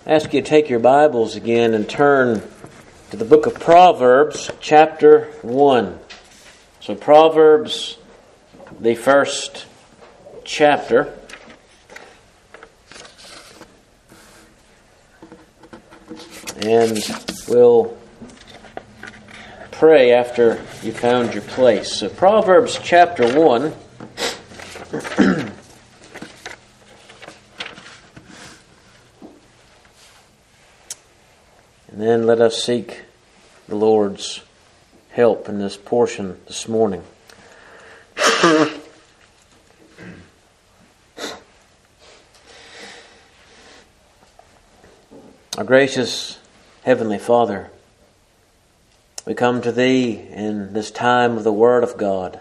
I ask you to take your Bibles again and turn to the book of Proverbs, chapter 1. So Proverbs, the first chapter. And we'll pray after you found your place. So Proverbs chapter 1. And then let us seek the Lord's help in this portion this morning. Our gracious Heavenly Father, we come to Thee in this time of the Word of God.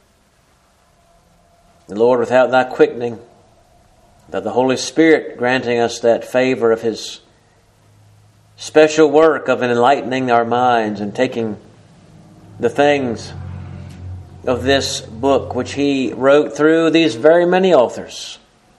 And Lord, without Thy quickening, without the Holy Spirit granting us that favor of His special work of enlightening our minds and taking the things of this book which He wrote through these very many authors,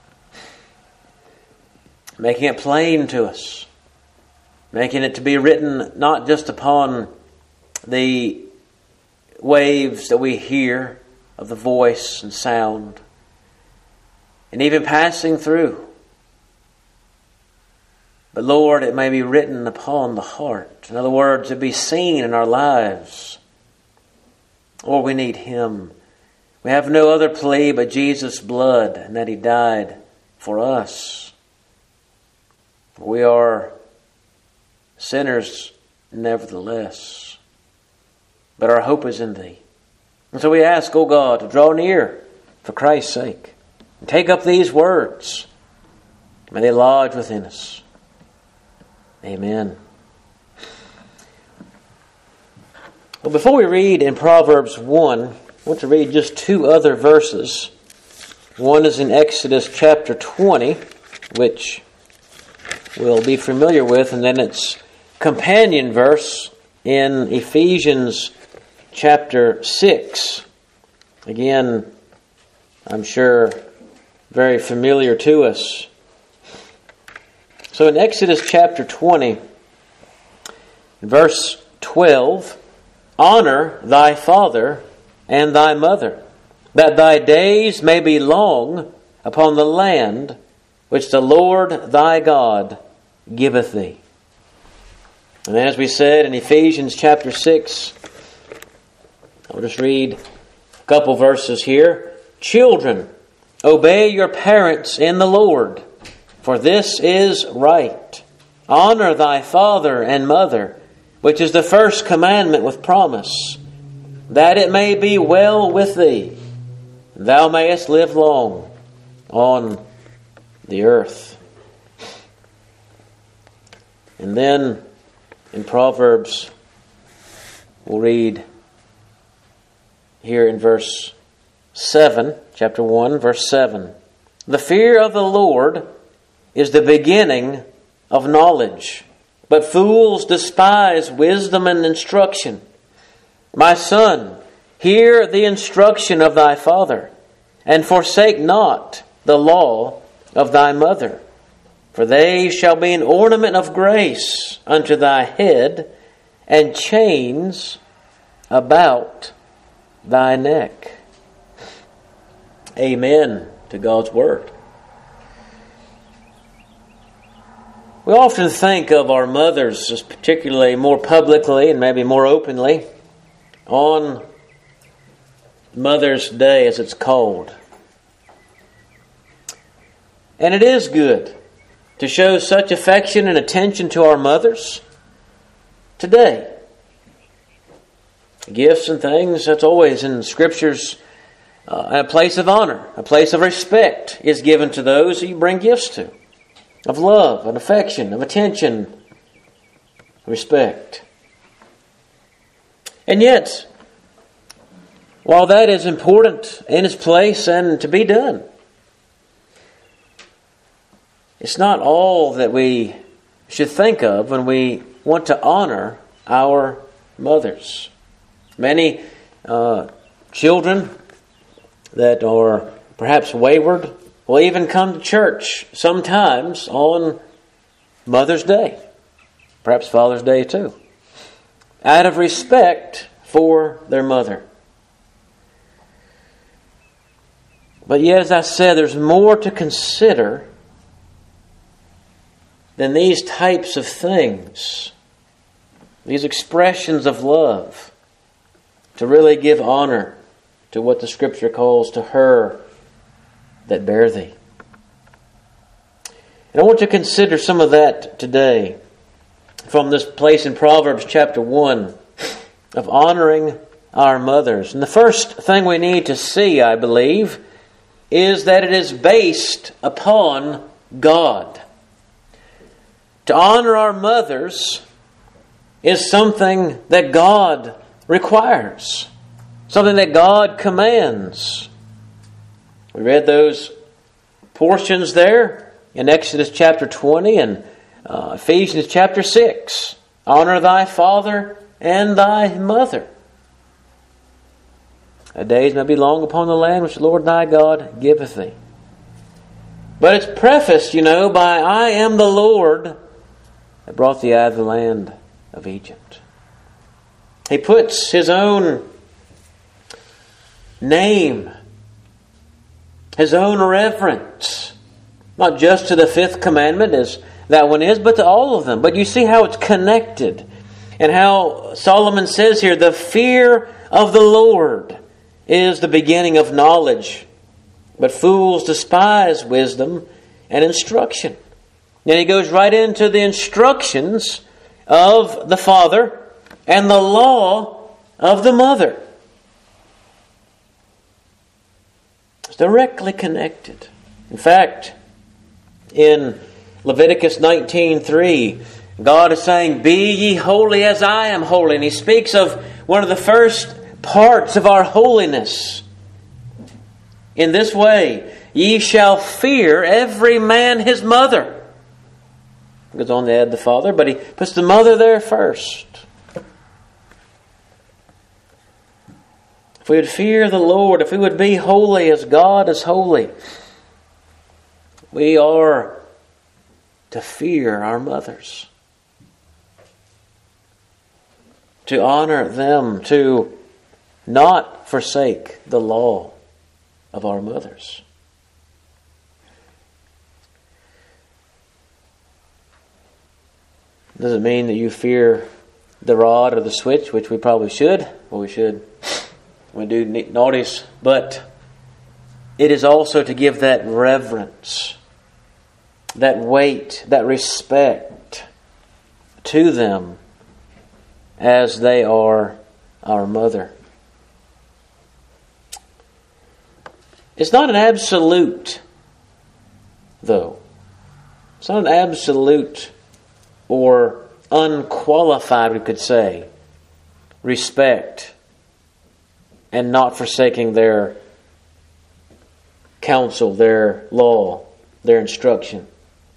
making it plain to us, making it to be written not just upon the waves that we hear of the voice and sound, and even passing through, but Lord, it may be written upon the heart. In other words, it be seen in our lives. Lord, we need Him. We have no other plea but Jesus' blood and that He died for us. We are sinners nevertheless, but our hope is in Thee. And so we ask, O God, to draw near for Christ's sake and take up these words. May they lodge within us. Amen. Well, before we read in Proverbs 1, I want to read just two other verses. One is in Exodus chapter 20, which we'll be familiar with, and then its companion verse in Ephesians chapter 6. Again, I'm sure very familiar to us. So in Exodus chapter 20, verse 12, honor thy father and thy mother, that thy days may be long upon the land which the Lord thy God giveth thee. And then as we said in Ephesians chapter 6, I'll just read a couple verses here. Children, obey your parents in the Lord, for this is right. Honor thy father and mother, which is the first commandment with promise, that it may be well with thee, and thou mayest live long on the earth. And then in Proverbs, we'll read here in verse 7, chapter 1, verse 7. The fear of the Lord is the beginning of knowledge, but fools despise wisdom and instruction. My son, hear the instruction of thy father, and forsake not the law of thy mother, for they shall be an ornament of grace unto thy head, and chains about thy neck. Amen to God's word. We often think of our mothers, as particularly more publicly and maybe more openly, on Mother's Day, as it's called. And it is good to show such affection and attention to our mothers today. Gifts and things, that's always in Scriptures, a place of honor, a place of respect is given to those that you bring gifts to. Of love, and affection, of attention, respect. And yet, while that is important in its place and to be done, it's not all that we should think of when we want to honor our mothers. Many children that are perhaps wayward will even come to church sometimes on Mother's Day, perhaps Father's Day too, out of respect for their mother. But yet, as I said, there's more to consider than these types of things, these expressions of love, to really give honor to what the Scripture calls to her that bear thee. And I want you to consider some of that today from this place in Proverbs chapter 1 of honoring our mothers. And the first thing we need to see, I believe, is that it is based upon God. To honor our mothers is something that God requires, something that God commands. We read those portions there in Exodus chapter 20 and Ephesians chapter 6. Honor thy father and thy mother. Thy days may be long upon the land which the Lord thy God giveth thee. But it's prefaced, by I am the Lord that brought thee out of the land of Egypt. He puts His own name, His own reverence, not just to the fifth commandment as that one is, but to all of them. But you see how it's connected, and how Solomon says here, the fear of the Lord is the beginning of knowledge, but fools despise wisdom and instruction. And he goes right into the instructions of the father and the law of the mother. It's directly connected. In fact, in Leviticus 19:3, God is saying, "Be ye holy as I am holy." And He speaks of one of the first parts of our holiness. In this way, ye shall fear every man his mother. He goes on to add the father, but He puts the mother there first. If we would fear the Lord, if we would be holy as God is holy, we are to fear our mothers, to honor them, to not forsake the law of our mothers. Doesn't mean that you fear the rod or the switch, which we probably should. Well, we should. We do naughties. But it is also to give that reverence, that weight, that respect to them as they are our mother. It's not an absolute, though. It's not an absolute or unqualified, we could say, respect and not forsaking their counsel, their law, their instruction.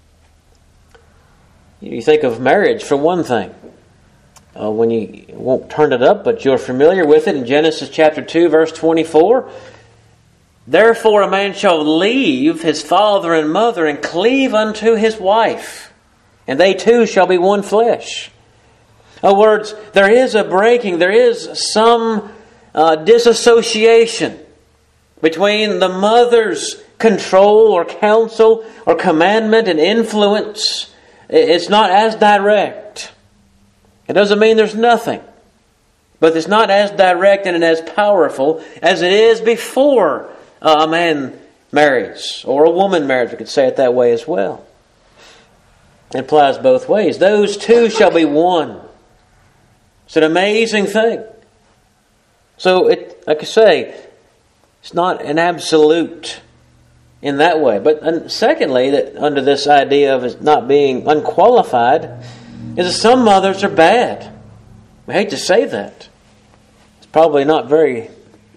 You think of marriage for one thing. When you won't turn it up, but you're familiar with it in Genesis chapter 2, verse 24. Therefore a man shall leave his father and mother and cleave unto his wife, and they two shall be one flesh. In other words, there is a breaking, there is some disassociation between the mother's control or counsel or commandment and influence. It's not as direct. It doesn't mean there's nothing, but it's not as direct and as powerful as it is before a man marries, or a woman marries. We could say it that way as well. It applies both ways. Those two shall be one. It's an amazing thing. So, like I say, it's not an absolute in that way. But secondly, that under this idea of it not being unqualified, is that some mothers are bad. I hate to say that. It's probably not very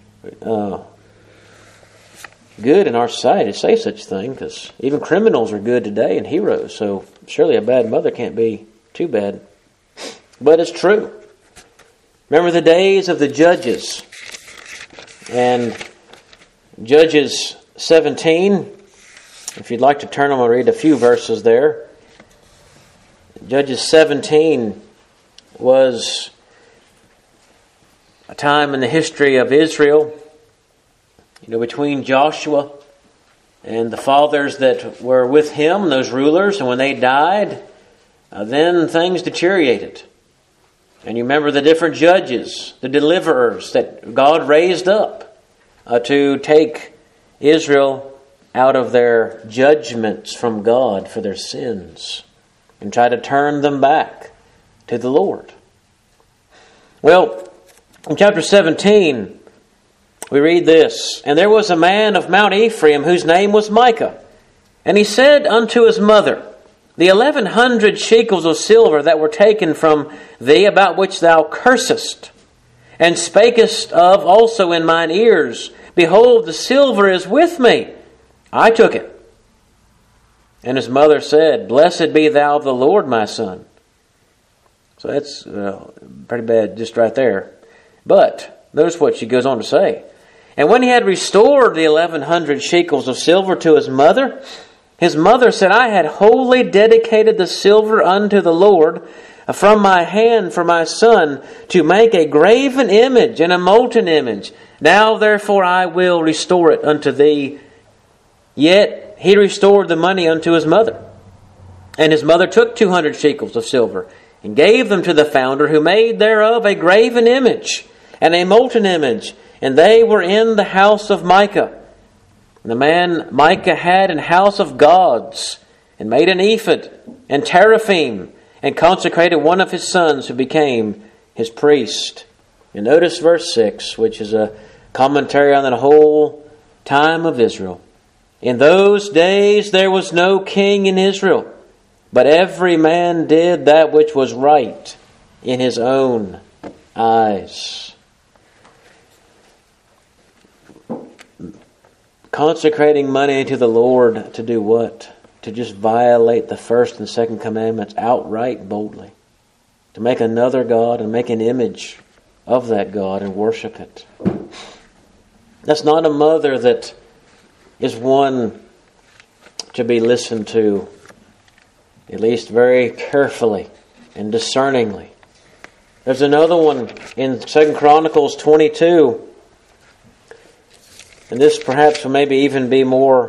good in our society to say such a thing, because even criminals are good today and heroes. So surely a bad mother can't be too bad. But it's true. Remember the days of the judges. And Judges 17, if you'd like to turn, I'm going to read a few verses there. Judges 17 was a time in the history of Israel, between Joshua and the fathers that were with him, those rulers, and when they died, then things deteriorated. And you remember the different judges, the deliverers that God raised up to take Israel out of their judgments from God for their sins and try to turn them back to the Lord. Well, in chapter 17, we read this, "And there was a man of Mount Ephraim whose name was Micah. And he said unto his mother, The 1,100 shekels of silver that were taken from thee, about which thou cursest, and spakest of also in mine ears, behold, the silver is with me. I took it. And his mother said, Blessed be thou of the Lord, my son." So that's pretty bad just right there. But notice what she goes on to say. "And when he had restored the 1,100 shekels of silver to his mother said, I had wholly dedicated the silver unto the Lord from my hand for my son to make a graven image and a molten image. Now therefore I will restore it unto thee. Yet he restored the money unto his mother. And his mother took 200 shekels of silver and gave them to the founder, who made thereof a graven image and a molten image. And they were in the house of Micah. And the man Micah had an house of gods, and made an ephod and teraphim, and consecrated one of his sons, who became his priest." And notice verse 6, which is a commentary on the whole time of Israel. "In those days there was no king in Israel, but every man did that which was right in his own eyes." Consecrating money to the Lord to do what? To just violate the first and second commandments outright boldly. To make another God and make an image of that God and worship it. That's not a mother that is one to be listened to, at least very carefully and discerningly. There's another one in 2 Chronicles 22. And this perhaps will maybe even be more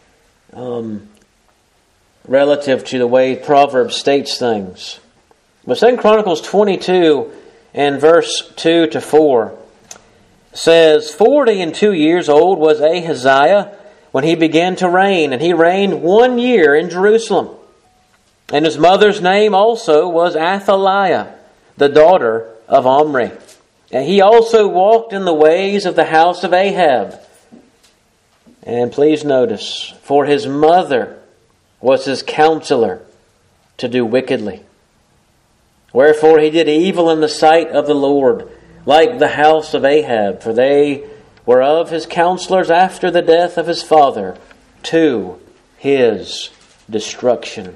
relative to the way Proverbs states things. But 2 Chronicles 22 and verse 2 to 4 says, 42 years old was Ahaziah when he began to reign, and he reigned 1 year in Jerusalem. And his mother's name also was Athaliah, the daughter of Omri. And he also walked in the ways of the house of Ahab. And please notice, for his mother was his counselor to do wickedly. Wherefore he did evil in the sight of the Lord, like the house of Ahab, for they were of his counselors after the death of his father, to his destruction.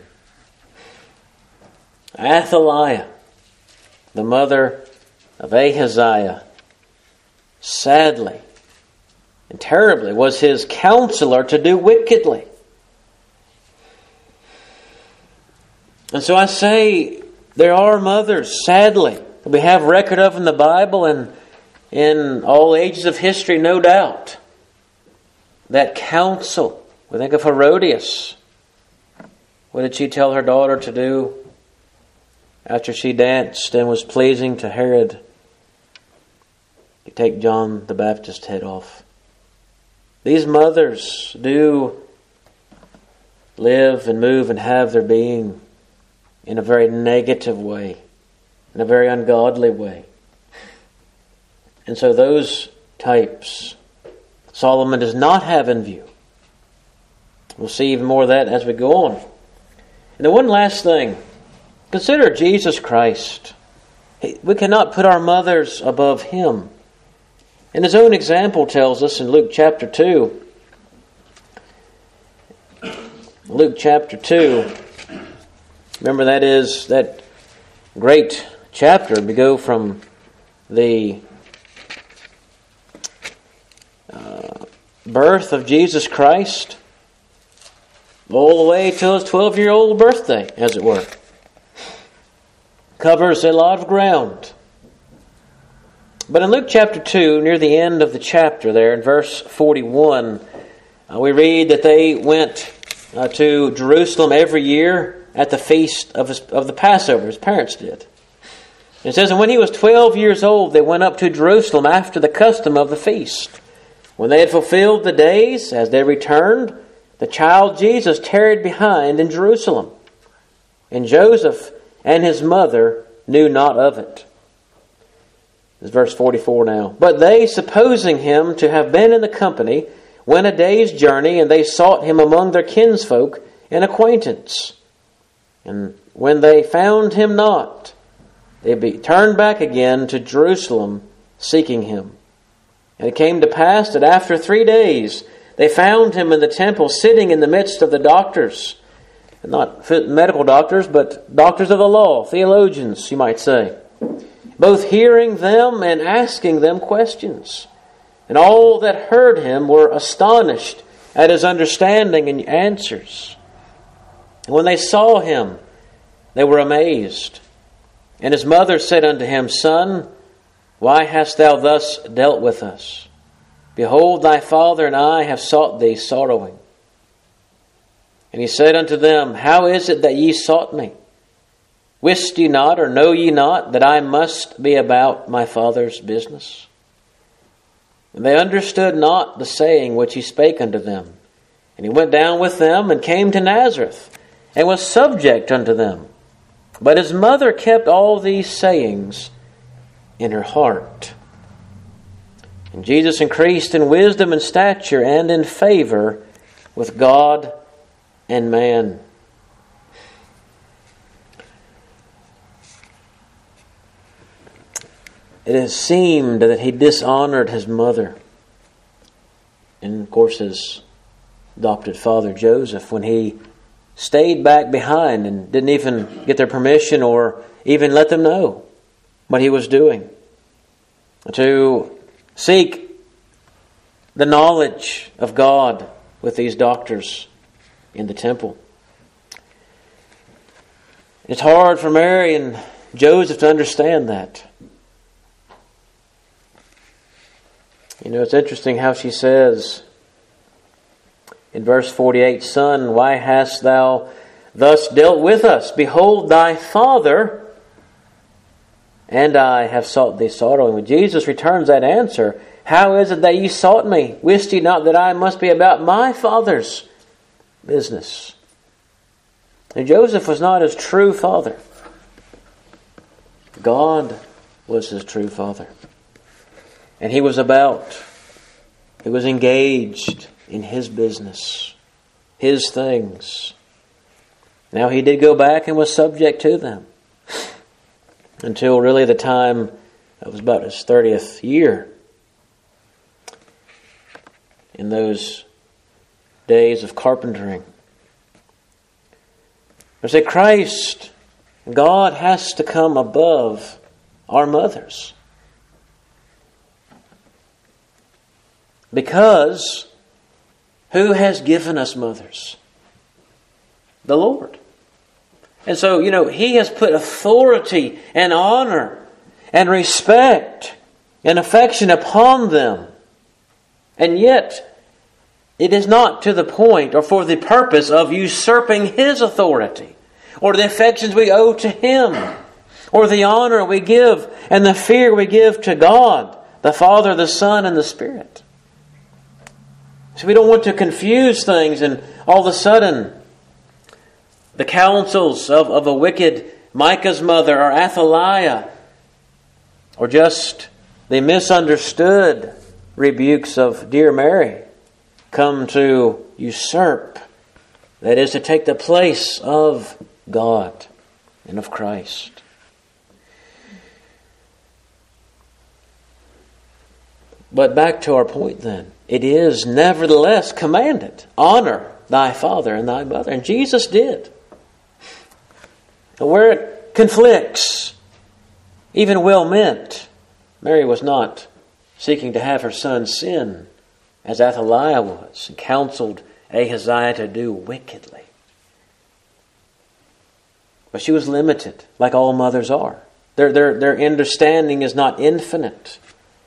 Athaliah, the mother of Ahaziah, sadly and terribly was his counselor to do wickedly. And so I say, there are mothers, sadly, that we have record of in the Bible and in all ages of history, no doubt, that counsel. We think of Herodias. What did she tell her daughter to do after she danced and was pleasing to Herod? You take John the Baptist's head off. These mothers do live and move and have their being in a very negative way, in a very ungodly way. And so those types Solomon does not have in view. We'll see even more of that as we go on. And then one last thing. Consider Jesus Christ. We cannot put our mothers above Him. And His own example tells us in Luke chapter 2. Luke chapter 2. Remember, that is that great chapter. We go from the birth of Jesus Christ all the way to His 12-year-old birthday, as it were. covers a lot of ground. But in Luke chapter 2, near the end of the chapter there, in verse 41, we read that they went to Jerusalem every year at the feast of the Passover. His parents did. It says, and when he was 12 years old, they went up to Jerusalem after the custom of the feast. When they had fulfilled the days, as they returned, the child Jesus tarried behind in Jerusalem. And Joseph and his mother knew not of it. This is verse 44 now. But they, supposing him to have been in the company, went a day's journey, and they sought him among their kinsfolk and acquaintance. And when they found him not, they turned back again to Jerusalem, seeking him. And it came to pass that after 3 days they found him in the temple, sitting in the midst of the doctors. Not medical doctors, but doctors of the law, theologians, you might say. Both hearing them and asking them questions. And all that heard him were astonished at his understanding and answers. And when they saw him, they were amazed. And his mother said unto him, Son, why hast thou thus dealt with us? Behold, thy father and I have sought thee sorrowing. And he said unto them, How is it that ye sought me? Wist ye not, or know ye not, that I must be about my Father's business? And they understood not the saying which he spake unto them. And he went down with them, and came to Nazareth, and was subject unto them. But his mother kept all these sayings in her heart. And Jesus increased in wisdom and stature and in favor with God and man. It has seemed that he dishonored his mother, and of course his adopted father Joseph, when he stayed back behind and didn't even get their permission or even let them know what he was doing, to seek the knowledge of God with these doctors in the temple. It's hard for Mary and Joseph to understand that. You know, it's interesting how she says in verse 48, Son, why hast thou thus dealt with us? Behold, thy father and I have sought thee sorrowing. When Jesus returns that answer, How is it that ye sought me? Wist ye not that I must be about my Father's business? And Joseph was not his true father. God was his true father. And he was engaged in his business, his things. Now he did go back and was subject to them until really the time it was about his 30th year. In those days of carpentering. I say Christ, God has to come above our mothers. Because who has given us mothers? The Lord. And so, He has put authority and honor and respect and affection upon them. And yet, it is not to the point or for the purpose of usurping His authority or the affections we owe to Him or the honor we give and the fear we give to God, the Father, the Son, and the Spirit. So we don't want to confuse things and all of a sudden the counsels of a wicked Micah's mother or Athaliah or just the misunderstood rebukes of dear Mary come to usurp, that is to take the place of God and of Christ. But back to our point then. It is nevertheless commanded, honor thy father and thy mother. And Jesus did. And where it conflicts, even well meant, Mary was not seeking to have her son sin as Athaliah was and counseled Ahaziah to do wickedly. But she was limited, like all mothers are. Their understanding is not infinite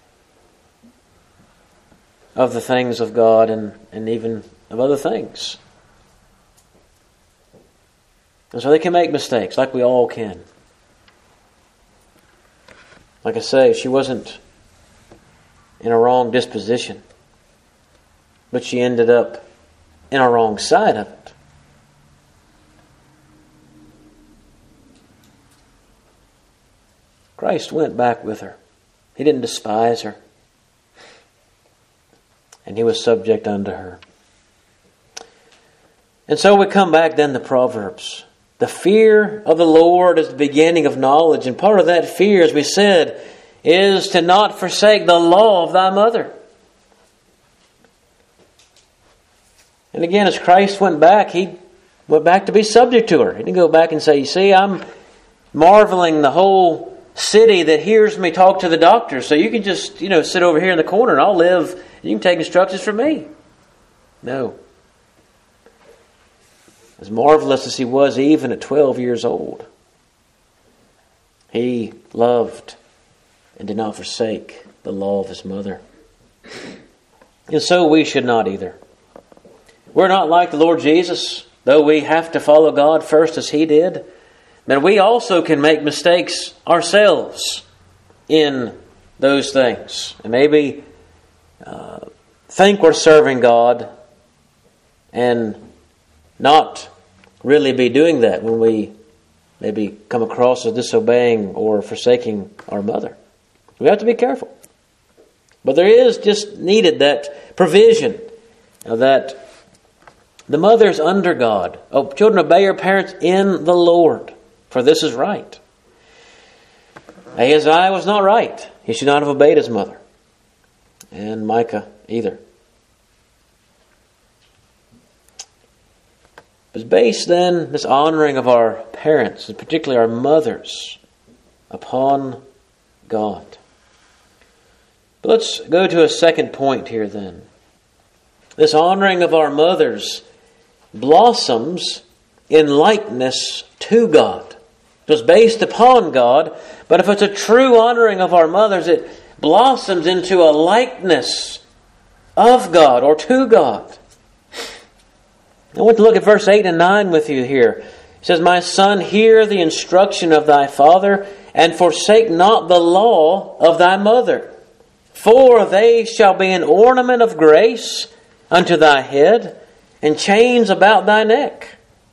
of the things of God and even of other things. And so they can make mistakes, like we all can. Like I say, she wasn't in a wrong disposition, but she ended up in a wrong side of it. Christ went back with her. He didn't despise her. And He was subject unto her. And so we come back then to Proverbs. The fear of the Lord is the beginning of knowledge. And part of that fear, as we said, is to not forsake the law of thy mother. And again, as Christ went back, He went back to be subject to her. He didn't go back and say, you see, I'm marveling the whole city that hears me talk to the doctor. So you can just, sit over here in the corner and I'll live. You can take instructions from me. No. As marvelous as He was even at 12 years old, He loved and did not forsake the law of His mother. And so we should not either. We're not like the Lord Jesus, though we have to follow God first as He did. But we also can make mistakes ourselves in those things. And maybe think we're serving God and not really be doing that when we maybe come across as disobeying or forsaking our mother. We have to be careful. But there is just needed that provision that the mother is under God. Oh, children, obey your parents in the Lord, for this is right. Ahaziah was not right. He should not have obeyed his mother. And Micah either. It's based then, this honoring of our parents, and particularly our mothers, upon God. But let's go to a second point here then. This honoring of our mothers blossoms in likeness to God. It was based upon God, but if it's a true honoring of our mothers, it blossoms into a likeness of God or to God. I want to look at verse 8 and 9 with you here. It says, my son, hear the instruction of thy father, and forsake not the law of thy mother. For they shall be an ornament of grace unto thy head, and chains about thy neck.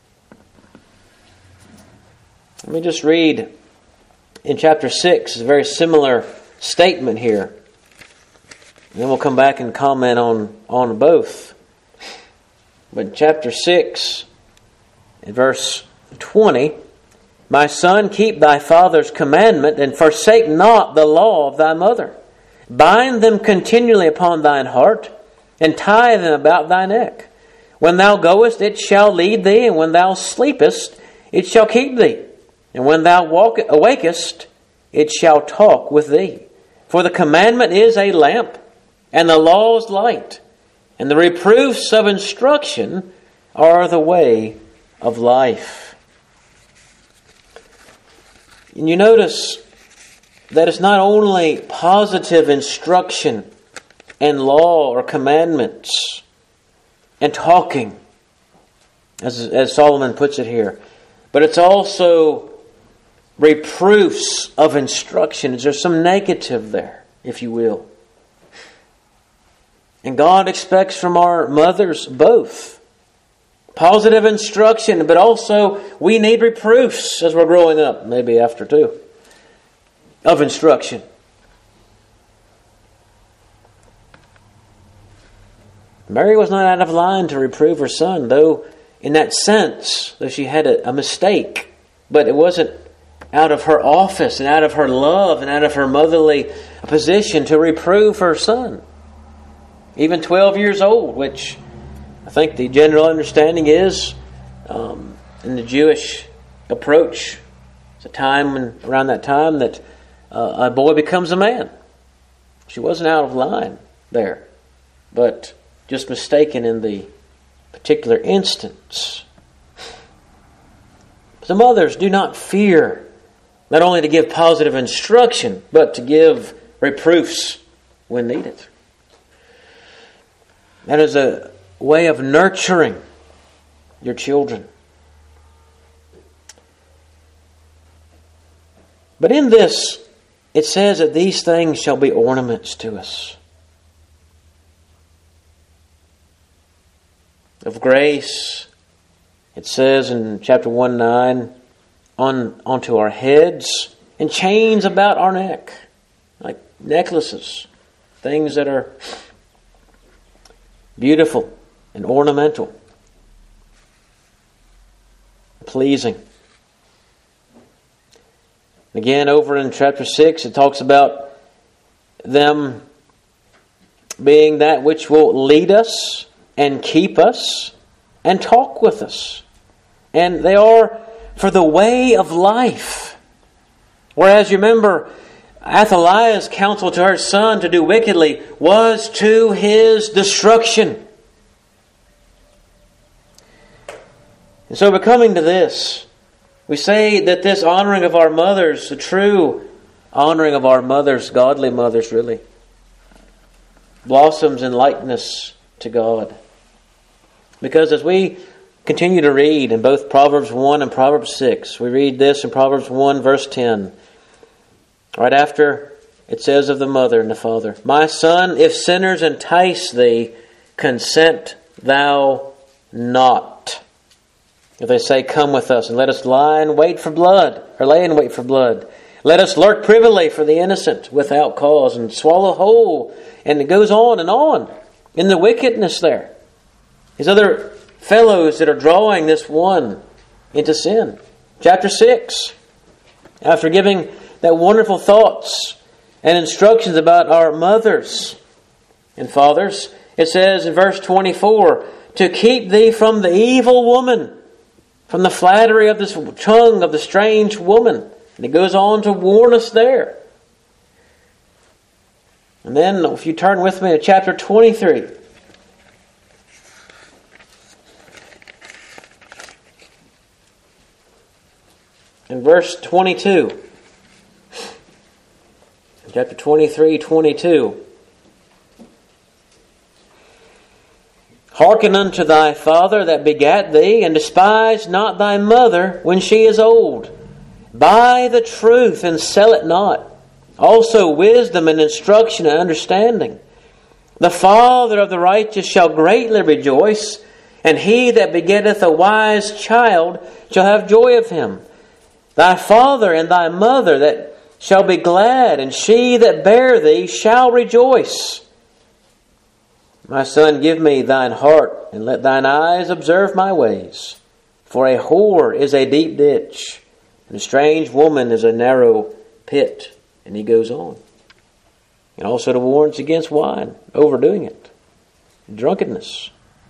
Let me just read in chapter 6, a very similar statement here. And then we'll come back and comment on both. But in chapter 6, in verse 20, my son, keep thy father's commandment, and forsake not the law of thy mother. Bind them continually upon thine heart, and tie them about thy neck. When thou goest, it shall lead thee, and when thou sleepest, it shall keep thee. And when thou awakest, it shall talk with thee. For the commandment is a lamp, and the law is light, and the reproofs of instruction are the way of life. And you notice that it's not only positive instruction and law or commandments and talking, as Solomon puts it here, but it's also reproofs of instruction. There's some negative there, if you will. And God expects from our mothers both. Positive instruction, but also we need reproofs as we're growing up, maybe after too, of instruction. Mary was not out of line to reprove her son, though in that sense, though she had a mistake, but it wasn't out of her office and out of her love and out of her motherly position to reprove her son. Even 12 years old, which I think the general understanding is, in the Jewish approach, it's a time around that time that a boy becomes a man. She wasn't out of line there, but just mistaken in the particular instance. So mothers, do not fear, not only to give positive instruction, but to give reproofs when needed. That is a way of nurturing your children. But in this, it says that these things shall be ornaments to us of grace. It says in chapter 1:9, onto our heads, and chains about our neck, like necklaces, things that are beautiful and ornamental, pleasing. Again, over in chapter 6, it talks about them being that which will lead us and keep us and talk with us. And they are for the way of life. Whereas you remember, Athaliah's counsel to her son to do wickedly was to his destruction. And so, coming to this, we say that this honoring of our mothers, the true honoring of our mothers, godly mothers really, blossoms in likeness to God. Because as we continue to read in both Proverbs 1 and Proverbs 6, we read this in Proverbs 1 verse 10. Right after it says of the mother and the father, "My son, if sinners entice thee, consent thou not. If they say, come with us, and let us lie in wait for blood, or lay in wait for blood. Let us lurk privily for the innocent without cause, and swallow whole." And it goes on in the wickedness there. These other fellows that are drawing this one into sin. Chapter 6, after giving that wonderful thoughts and instructions about our mothers and fathers, it says in verse 24, "To keep thee from the evil woman, from the flattery of this tongue of the strange woman." And it goes on to warn us there. And then if you turn with me to chapter 23. In verse 22. Chapter 23, 22. "Hearken unto thy father that begat thee, and despise not thy mother when she is old. Buy the truth and sell it not. Also wisdom and instruction and understanding. The father of the righteous shall greatly rejoice, and he that begetteth a wise child shall have joy of him. Thy father and thy mother that shall be glad, and she that bare thee shall rejoice. My son, give me thine heart, and let thine eyes observe my ways. For a whore is a deep ditch, and a strange woman is a narrow pit." And he goes on. And also to warns against wine, overdoing it, drunkenness.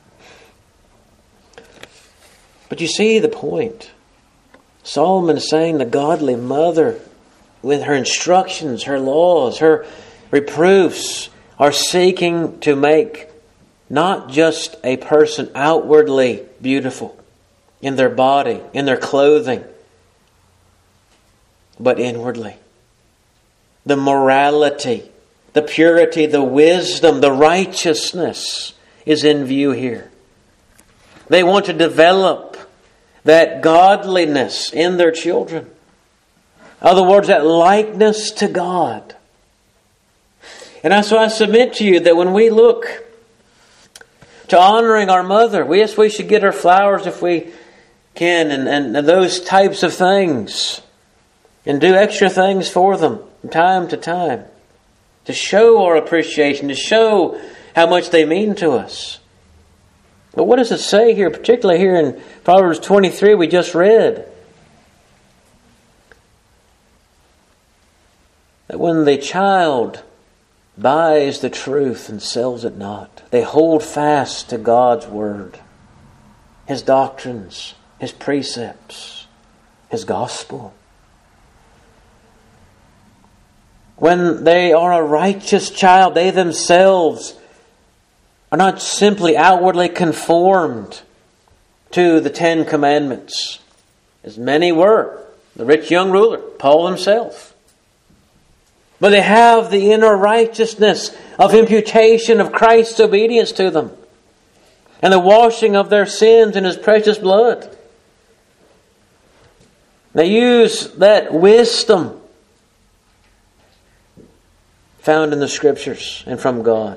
But you see the point. Solomon is saying the godly mother, with her instructions, her laws, her reproofs, are seeking to make not just a person outwardly beautiful in their body, in their clothing, but inwardly. The morality, the purity, the wisdom, the righteousness is in view here. They want to develop that godliness in their children. In other words, that likeness to God. And that's why I submit to you that when we look to honoring our mother, yes, we should get her flowers if we can, and those types of things, and do extra things for them from time to time, to show our appreciation, to show how much they mean to us. But what does it say here, particularly here in Proverbs 23 we just read? That when the child buys the truth and sells it not, they hold fast to God's word, His doctrines, His precepts, His gospel. When they are a righteous child, they themselves are not simply outwardly conformed to the 10 Commandments, as many were. The rich young ruler, Paul himself. But they have the inner righteousness of imputation of Christ's obedience to them, and the washing of their sins in His precious blood. They use that wisdom found in the Scriptures and from God.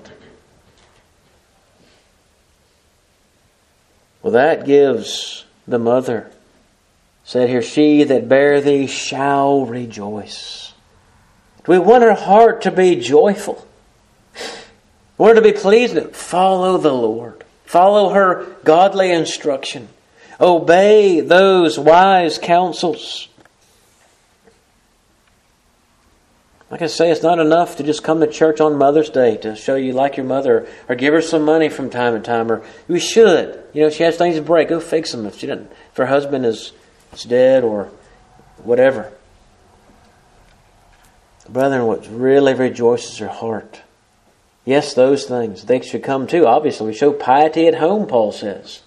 Well, that gives the mother, said here, she that bare thee shall rejoice. Do we want her heart to be joyful? We want her to be pleased. Follow the Lord. Follow her godly instruction. Obey those wise counsels. Like I say, it's not enough to just come to church on Mother's Day to show you like your mother, or give her some money from time to time, or we should. If she has things to break, go fix them. If her husband is dead or whatever. Brethren, what really rejoices her heart. Yes, those things. They should come too. Obviously, we show piety at home, Paul says.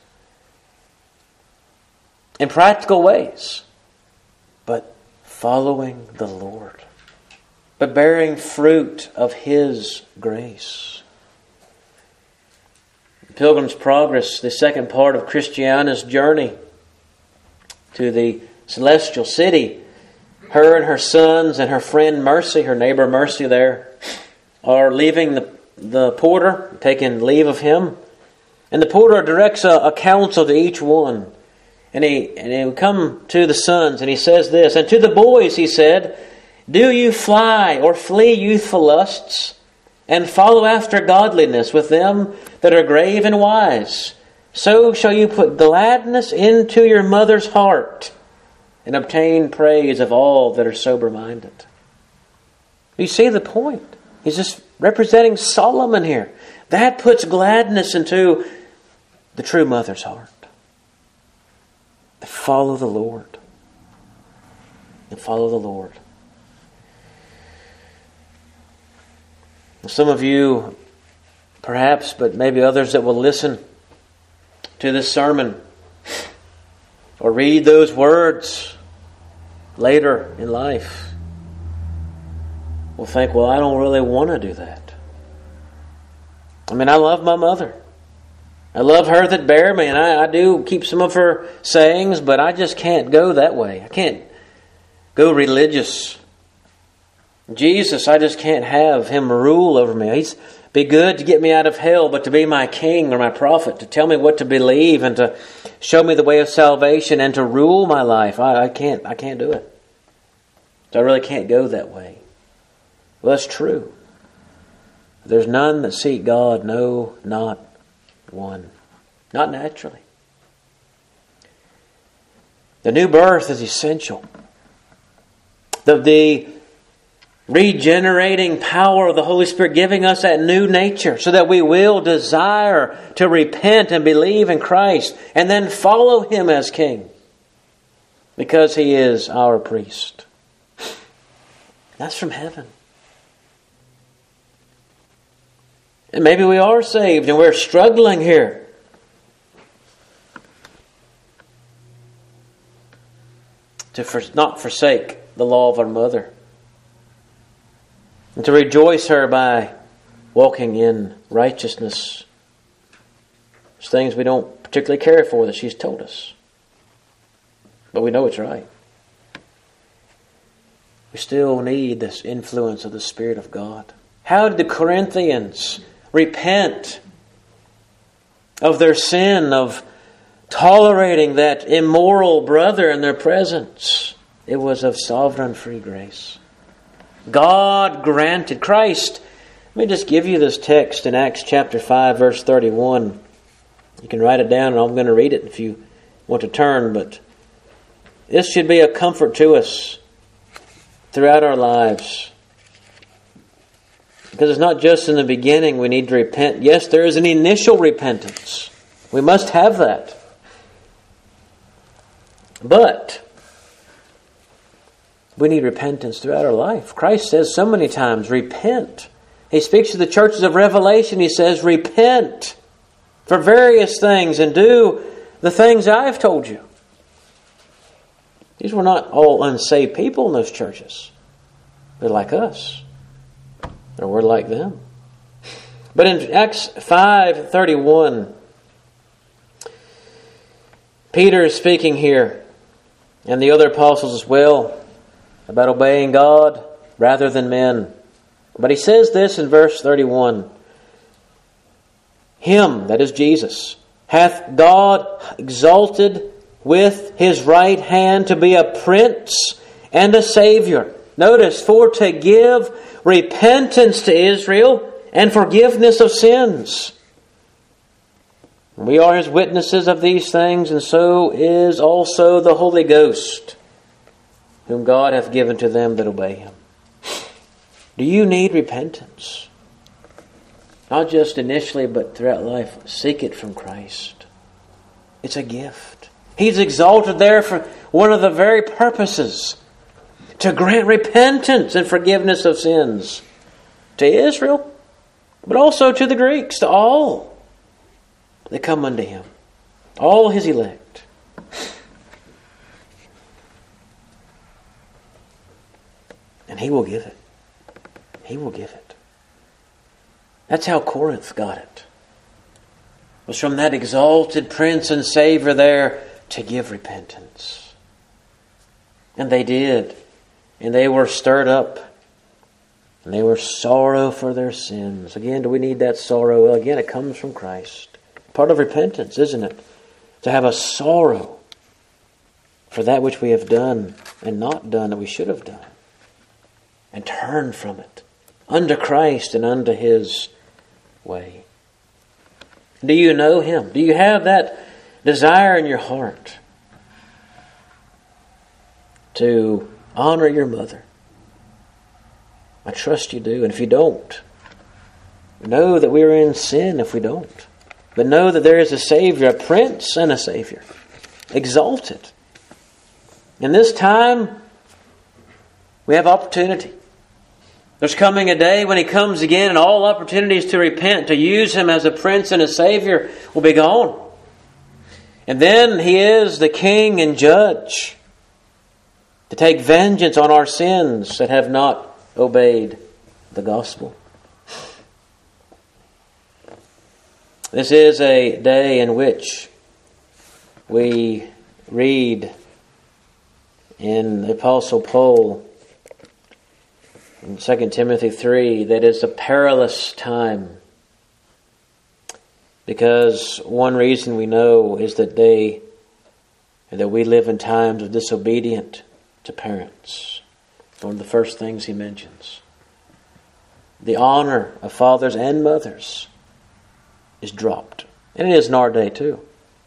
In practical ways. But following the Lord. But bearing fruit of His grace. Pilgrim's Progress, the second part of Christiana's journey to the celestial city. Her and her sons and her friend Mercy, her neighbor Mercy there, are leaving the porter, taking leave of him. And the porter directs a counsel to each one. And he would come to the sons and he says this, and to the boys he said, do you fly or flee youthful lusts, and follow after godliness with them that are grave and wise? So shall you put gladness into your mother's heart, and obtain praise of all that are sober-minded. You see the point? He's just representing Solomon here. That puts gladness into the true mother's heart. Follow the Lord. And follow the Lord. Some of you, perhaps, but maybe others that will listen to this sermon or read those words later in life will think, well, I don't really want to do that. I mean, I love my mother. I love her that bare me, and I do keep some of her sayings, but I just can't go that way. I can't go religious. Jesus, I just can't have Him rule over me. He's be good to get me out of hell, but to be my king or my prophet, to tell me what to believe and to show me the way of salvation and to rule my life, I can't do it. So I really can't go that way. Well, that's true. There's none that seek God, no, not one. Not naturally. The new birth is essential. The regenerating power of the Holy Spirit giving us that new nature so that we will desire to repent and believe in Christ and then follow Him as King because He is our priest. That's from heaven. And maybe we are saved and we're struggling here. To not forsake the law of our mother. And to rejoice her by walking in righteousness. There's things we don't particularly care for that she's told us. But we know it's right. We still need this influence of the Spirit of God. How did the Corinthians repent of their sin, of tolerating that immoral brother in their presence? It was of sovereign free grace. God granted Christ. Let me just give you this text in Acts chapter 5, verse 31. You can write it down, and I'm going to read it if you want to turn. But this should be a comfort to us throughout our lives. Because it's not just in the beginning we need to repent. Yes, there is an initial repentance. We must have that. But we need repentance throughout our life. Christ says so many times, repent. He speaks to the churches of Revelation. He says, repent for various things and do the things I've told you. These were not all unsaved people in those churches. They're like us. Or we're like them. But in Acts 5:31, Peter is speaking here, and the other apostles as well, about obeying God rather than men. But he says this in verse 31. Him, that is Jesus, hath God exalted with his right hand to be a prince and a Savior. Notice, for to give repentance to Israel and forgiveness of sins. We are his witnesses of these things, and so is also the Holy Ghost, whom God hath given to them that obey him. Do you need repentance? Not just initially, but throughout life. Seek it from Christ. It's a gift. He's exalted there for one of the very purposes, to grant repentance and forgiveness of sins to Israel, but also to the Greeks, to all that come unto him, all his elect. And he will give it. He will give it. That's how Corinth got it. It was from that exalted Prince and Savior there to give repentance. And they did. And they were stirred up. And they were sorrow for their sins. Again, do we need that sorrow? Well, again, it comes from Christ. Part of repentance, isn't it? To have a sorrow for that which we have done and not done that we should have done. And turn from it unto Christ and unto his way. Do you know him? Do you have that desire in your heart to honor your mother? I trust you do. And if you don't, know that we are in sin if we don't. But know that there is a Savior, a Prince and a Savior. Exalted. In this time, we have opportunity. There's coming a day when he comes again and all opportunities to repent, to use him as a Prince and a Savior will be gone. And then he is the King and Judge to take vengeance on our sins that have not obeyed the gospel. This is a day in which we read in the Apostle Paul in 2 Timothy 3 that it's a perilous time. Because one reason we know is that we live in times of disobedient to parents. One of the first things he mentions. The honor of fathers and mothers is dropped. And it is in our day too.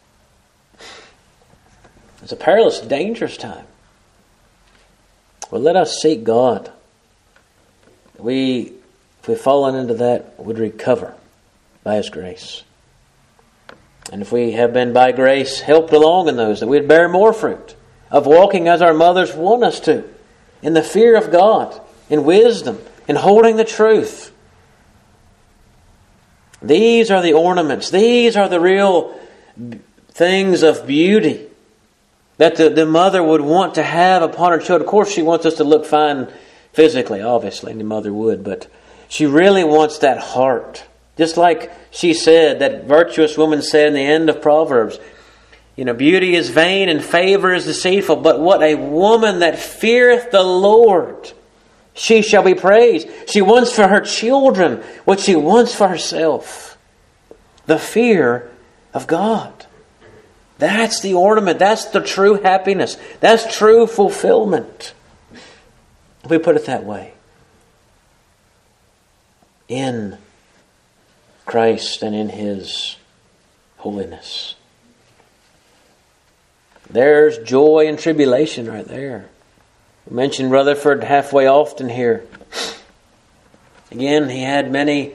It's a perilous, dangerous time. Well, let us seek God. If we've fallen into that, would recover by his grace. And if we have been by grace helped along in those, that we'd bear more fruit of walking as our mothers want us to, in the fear of God, in wisdom, in holding the truth. These are the ornaments. These are the real things of beauty that the mother would want to have upon her children. Of course, she wants us to look fine physically, obviously, any mother would, but she really wants that heart. Just like she said, that virtuous woman said in the end of Proverbs, beauty is vain and favor is deceitful, but what a woman that feareth the Lord, she shall be praised. She wants for her children what she wants for herself. The fear of God. That's the ornament. That's the true happiness. That's true fulfillment. If we put it that way. In Christ and in his holiness. There's joy and tribulation right there. We mentioned Rutherford halfway often here. Again, he had many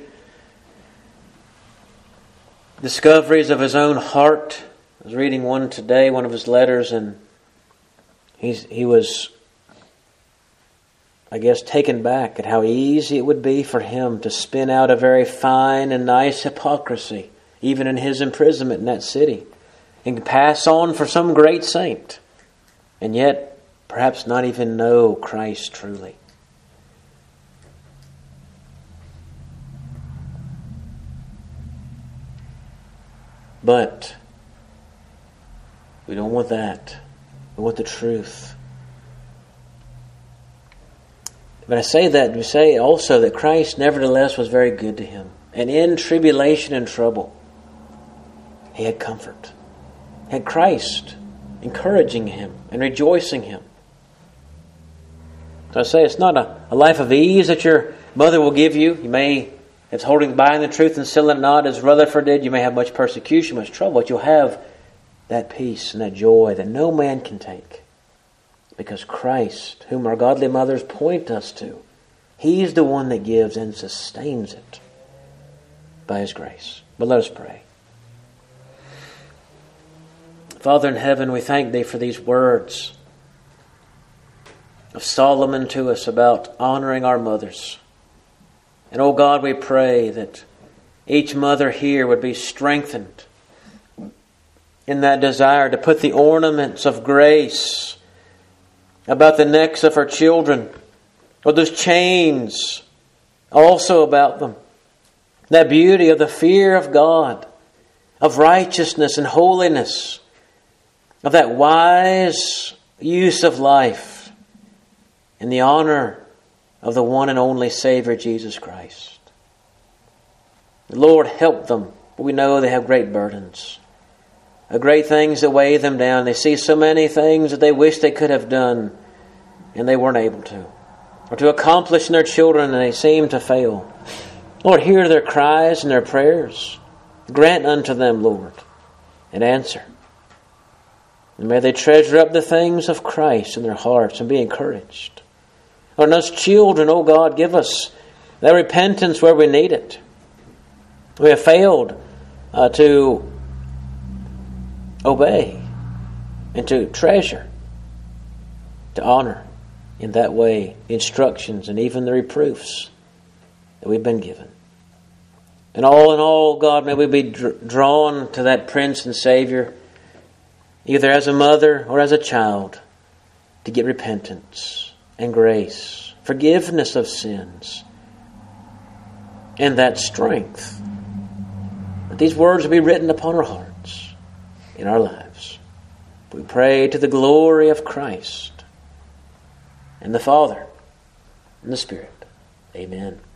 discoveries of his own heart. I was reading one today, one of his letters, and he was, I guess, taken back at how easy it would be for him to spin out a very fine and nice hypocrisy, even in his imprisonment in that city, and pass on for some great saint. And yet, perhaps not even know Christ truly. But we don't want that. We want the truth. But I say that to say also that Christ nevertheless was very good to him. And in tribulation and trouble, he had comfort. He had Christ encouraging him and rejoicing him. So I say it's not a life of ease that your mother will give you. You may, it's holding by in the truth and selling it not, as Rutherford did. You may have much persecution, much trouble, but you'll have that peace and that joy that no man can take. Because Christ, whom our godly mothers point us to, He's the one that gives and sustains it by His grace. But let us pray. Father in heaven, we thank Thee for these words of Solomon to us about honoring our mothers. And oh God, we pray that each mother here would be strengthened in that desire to put the ornaments of grace about the necks of her children, or those chains also about them. That beauty of the fear of God, of righteousness and holiness, of that wise use of life, in the honor of the one and only Savior, Jesus Christ. Lord, help them. We know they have great burdens, great things that weigh them down. They see so many things that they wish they could have done, and they weren't able to. Or to accomplish in their children, and they seem to fail. Lord, hear their cries and their prayers. Grant unto them, Lord, and answer. And may they treasure up the things of Christ in their hearts and be encouraged. Lord, and us children, oh God, give us that repentance where we need it. We have failed to obey and to treasure, to honor in that way the instructions and even the reproofs that we've been given. And all in all, God, may we be drawn to that Prince and Savior, either as a mother or as a child, to get repentance and grace, forgiveness of sins, and that strength. That these words will be written upon our hearts, in our lives. We pray to the glory of Christ and the Father and the Spirit. Amen.